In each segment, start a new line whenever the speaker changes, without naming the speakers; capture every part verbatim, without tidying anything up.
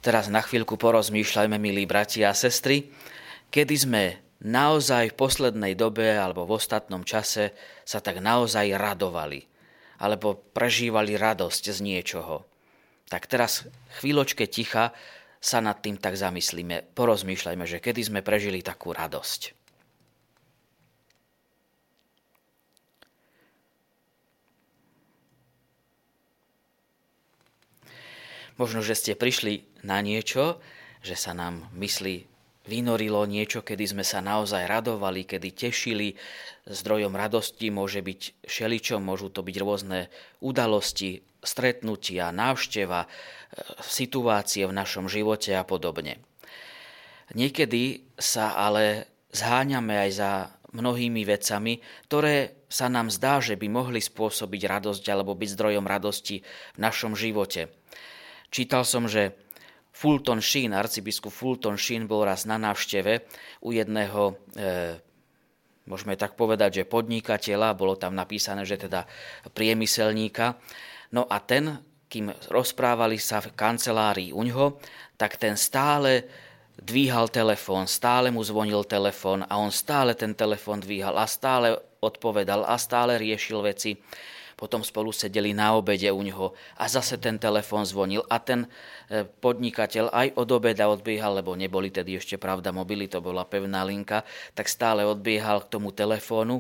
Teraz na chvíľku porozmýšľajme, milí bratia a sestry, kedy sme naozaj v poslednej dobe alebo v ostatnom čase sa tak naozaj radovali alebo prežívali radosť z niečoho. Tak teraz chvíľočke ticha sa nad tým tak zamyslíme, porozmýšľajme, že kedy sme prežili takú radosť. Možno, že ste prišli na niečo, že sa nám mysli vynorilo niečo, kedy sme sa naozaj radovali, kedy tešili. Zdrojom radosti môže byť všeličo, môžu to byť rôzne udalosti, stretnutia, návšteva, situácie v našom živote a podobne. Niekedy sa ale zháňame aj za mnohými vecami, ktoré sa nám zdá, že by mohli spôsobiť radosť alebo byť zdrojom radosti v našom živote. Čítal som, že Fulton Sheen, arcibiskup Fulton Sheen bol raz na návšteve u jedného, e, môžeme tak povedať, že podnikateľa, bolo tam napísané, že teda priemyselníka. No a ten, kým rozprávali sa v kancelárii uňho, tak ten stále dvíhal telefón, stále mu zvonil telefón a on stále ten telefón dvíhal a stále odpovedal a stále riešil veci. Potom spolu sedeli na obede u ňoho a zase ten telefón zvonil a ten podnikateľ aj od obeda odbiehal, lebo neboli tedy ešte pravda mobily, to bola pevná linka, tak stále odbiehal k tomu telefónu.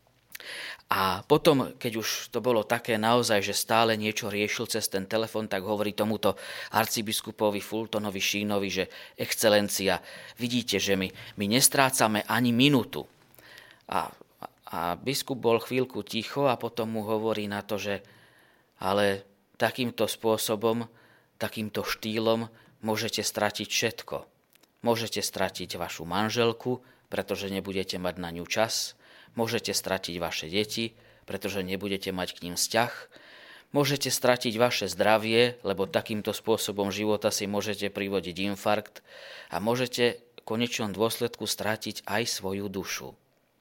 A potom, keď už to bolo také naozaj, že stále niečo riešil cez ten telefón, tak hovorí tomuto arcibiskupovi Fultonovi Sheenovi, že excelencia, vidíte, že my, my nestrácame ani minútu. A A biskup bol chvíľku ticho a potom mu hovorí na to, že ale takýmto spôsobom, takýmto štýlom môžete stratiť všetko. Môžete stratiť vašu manželku, pretože nebudete mať na ňu čas. Môžete stratiť vaše deti, pretože nebudete mať k ním vzťah. Môžete stratiť vaše zdravie, lebo takýmto spôsobom života si môžete privodiť infarkt. A môžete v konečnom dôsledku stratiť aj svoju dušu.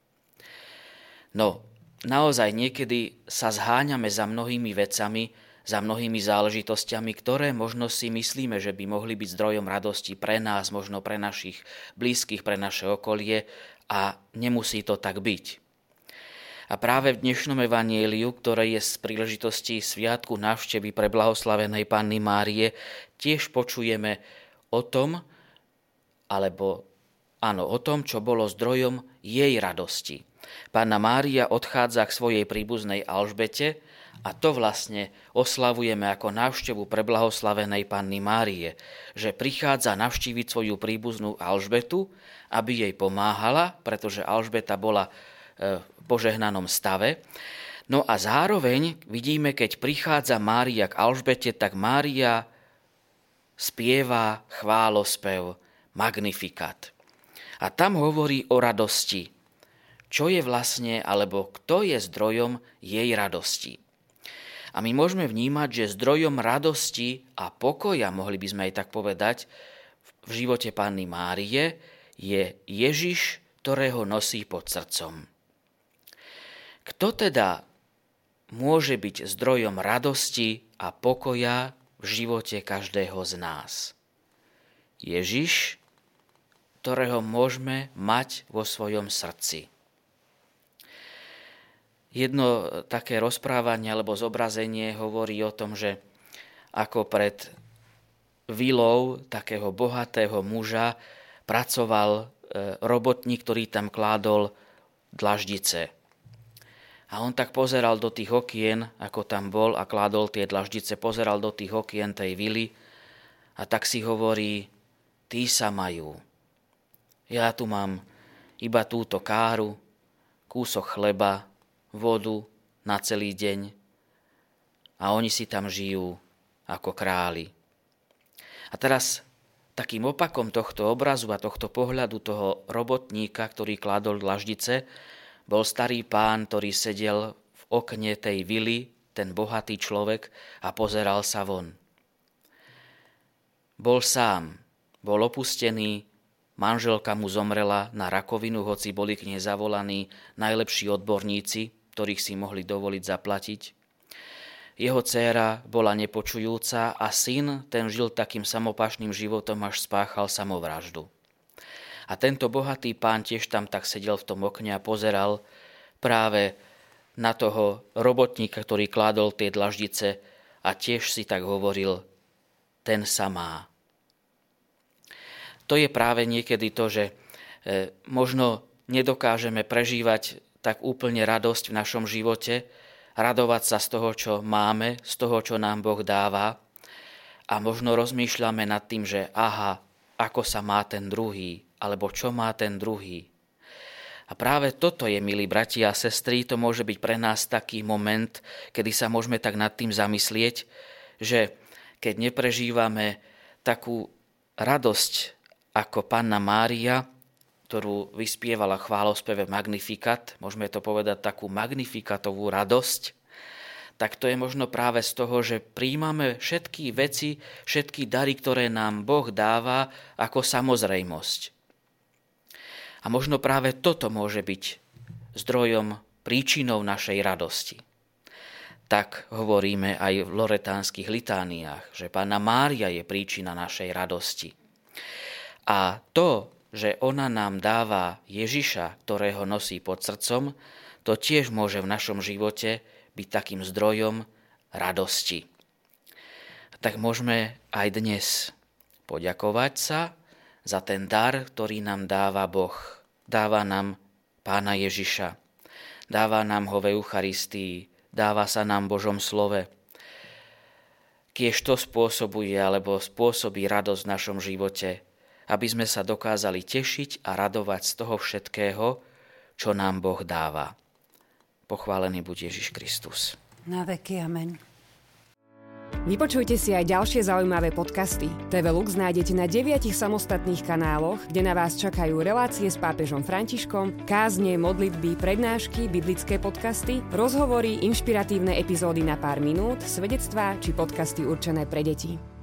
No, naozaj niekedy sa zháňame za mnohými vecami, za mnohými záležitosťami, ktoré možno si myslíme, že by mohli byť zdrojom radosti pre nás, možno pre našich blízkych, pre naše okolie a nemusí to tak byť. A práve v dnešnom evanjeliu, ktoré je z príležitosti sviatku návštevy pre blahoslavenej Panny Márie, tiež počujeme o tom, alebo áno, o tom, čo bolo zdrojom jej radosti. Panna Mária odchádza k svojej príbuznej Alžbete a to vlastne oslavujeme ako návštevu preblahoslavenej Panny Márie, že prichádza navštíviť svoju príbuznú Alžbetu, aby jej pomáhala, pretože Alžbeta bola v požehnanom stave. No a zároveň vidíme, keď prichádza Mária k Alžbete, tak Mária spieva chválospev Magnificat. A tam hovorí o radosti. Čo je vlastne, alebo kto je zdrojom jej radosti. A my môžeme vnímať, že zdrojom radosti a pokoja, mohli by sme aj tak povedať, v živote Panny Márie je Ježiš, ktorého nosí pod srdcom. Kto teda môže byť zdrojom radosti a pokoja v živote každého z nás? Ježiš, ktorého môžeme mať vo svojom srdci. Jedno také rozprávanie alebo zobrazenie hovorí o tom, že ako pred vilou takého bohatého muža pracoval robotník, ktorý tam kládol dlaždice. A on tak pozeral do tých okien, ako tam bol a kládol tie dlaždice, pozeral do tých okien tej vily a tak si hovorí, tí sa majú. Ja tu mám iba túto káru, kúsok chleba, vodu na celý deň a oni si tam žijú ako králi. A teraz takým opakom tohto obrazu a tohto pohľadu toho robotníka, ktorý kládol dlaždice, bol starý pán, ktorý sedel v okne tej vily, ten bohatý človek, a pozeral sa von. Bol sám, bol opustený, manželka mu zomrela na rakovinu, hoci boli k nej zavolaní najlepší odborníci, ktorých si mohli dovoliť zaplatiť. jeho dcéra bola nepočujúca a syn, ten žil takým samopašným životom, až spáchal samovraždu. A tento bohatý pán tiež tam tak sedel v tom okne a pozeral práve na toho robotníka, ktorý kládol tie dlaždice a tiež si tak hovoril, ten sa má. To je práve niekedy to, že možno nedokážeme prežívať tak úplne radosť v našom živote, radovať sa z toho, čo máme, z toho, čo nám Boh dáva a možno rozmýšľame nad tým, že aha, ako sa má ten druhý, alebo čo má ten druhý. A práve toto je, milí bratia a sestry, to môže byť pre nás taký moment, kedy sa môžeme tak nad tým zamyslieť, že keď neprežívame takú radosť ako Panna Mária, ktorú vyspievala chválospeve Magnificat, môžeme to povedať takú magnifikatovú radosť, tak to je možno práve z toho, že prijímame všetky veci, všetky dary, ktoré nám Boh dáva ako samozrejmosť. A možno práve toto môže byť zdrojom, príčinou našej radosti. Tak hovoríme aj v loretánskych litániách, že Panna Mária je príčina našej radosti. A to, že ona nám dáva Ježiša, ktorého nosí pod srdcom, to tiež môže v našom živote byť takým zdrojom radosti. Tak môžeme aj dnes poďakovať sa za ten dar, ktorý nám dáva Boh. Dáva nám Pána Ježiša. Dáva nám ho v Eucharistii. Dáva sa nám v Božom slove. Kiež to spôsobuje, alebo spôsobí radosť v našom živote, aby sme sa dokázali tešiť a radovať z toho všetkého, čo nám Boh dáva. Pochválený buď Ježiš Kristus.
Na veky amen.
Vypočujte si aj ďalšie zaujímavé podcasty. té vé Lux nájdete na deviatich samostatných kanáloch, kde na vás čakajú relácie s pápežom Františkom, kázne, modlitby, prednášky, biblické podcasty, rozhovory, inšpiratívne epizódy na pár minút, svedectvá či podcasty určené pre deti.